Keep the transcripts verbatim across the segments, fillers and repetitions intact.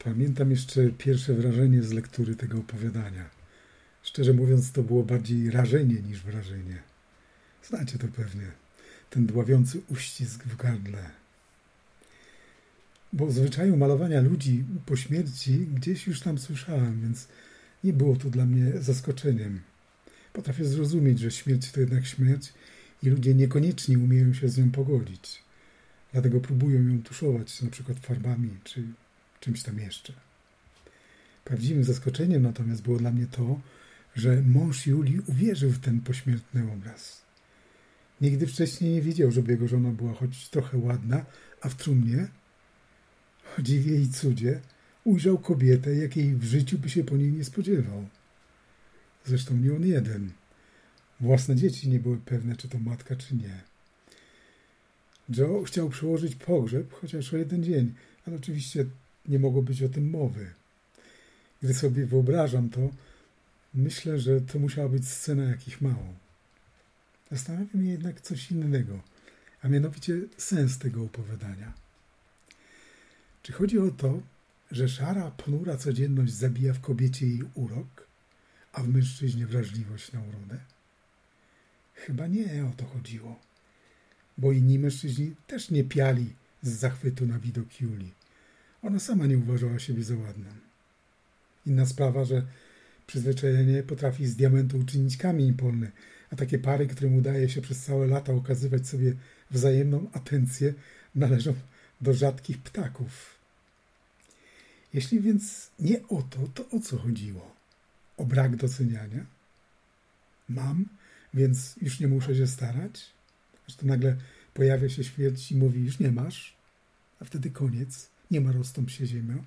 Pamiętam jeszcze pierwsze wrażenie z lektury tego opowiadania. Szczerze mówiąc, to było bardziej rażenie niż wrażenie. Znacie to pewnie. Ten dławiący uścisk w gardle. Bo o zwyczaju malowania ludzi po śmierci gdzieś już tam słyszałem, więc nie było to dla mnie zaskoczeniem. Potrafię zrozumieć, że śmierć to jednak śmierć i ludzie niekoniecznie umieją się z nią pogodzić. Dlatego próbują ją tuszować, na przykład farbami czy czymś tam jeszcze. Prawdziwym zaskoczeniem natomiast było dla mnie to, że mąż Julii uwierzył w ten pośmiertny obraz. Nigdy wcześniej nie widział, żeby jego żona była choć trochę ładna, a w trumnie, o dziwie i cudzie, ujrzał kobietę, jakiej w życiu by się po niej nie spodziewał. Zresztą nie on jeden. Własne dzieci nie były pewne, czy to matka, czy nie. Joe chciał przełożyć pogrzeb, chociaż o jeden dzień, ale oczywiście nie mogło być o tym mowy. Gdy sobie wyobrażam to, myślę, że to musiała być scena jakich mało. Zastanawia mnie jednak coś innego, a mianowicie sens tego opowiadania. Czy chodzi o to, że szara, ponura codzienność zabija w kobiecie jej urok, a w mężczyźnie wrażliwość na urodę? Chyba nie o to chodziło, bo inni mężczyźni też nie piali z zachwytu na widok Julii. Ona sama nie uważała siebie za ładną. Inna sprawa, że przyzwyczajenie potrafi z diamentu uczynić kamień polny, a takie pary, którym udaje się przez całe lata okazywać sobie wzajemną atencję, należą do rzadkich ptaków. Jeśli więc nie o to, to o co chodziło? O brak doceniania? Mam, więc już nie muszę się starać? Zresztą nagle pojawia się śmierć i mówi, już nie masz, a wtedy koniec, nie ma rozstąp się ziemią.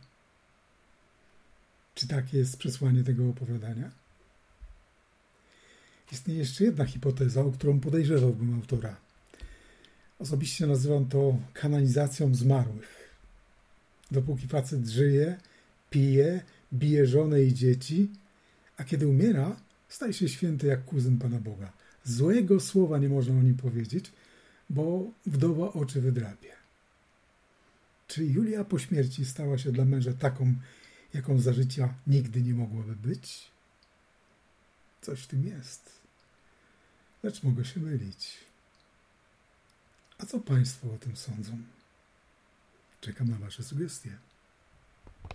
Czy takie jest przesłanie tego opowiadania? Istnieje jeszcze jedna hipoteza, o którą podejrzewałbym autora. Osobiście nazywam to kanonizacją zmarłych. Dopóki facet żyje, pije, bije żonę i dzieci, a kiedy umiera, staje się święty jak kuzyn Pana Boga. Złego słowa nie można o nim powiedzieć, bo wdowa oczy wydrapie. Czy Julia po śmierci stała się dla męża taką, jaką za życia nigdy nie mogłaby być? Coś w tym jest. Lecz mogę się mylić. A co Państwo o tym sądzą? Czekam na Wasze sugestie.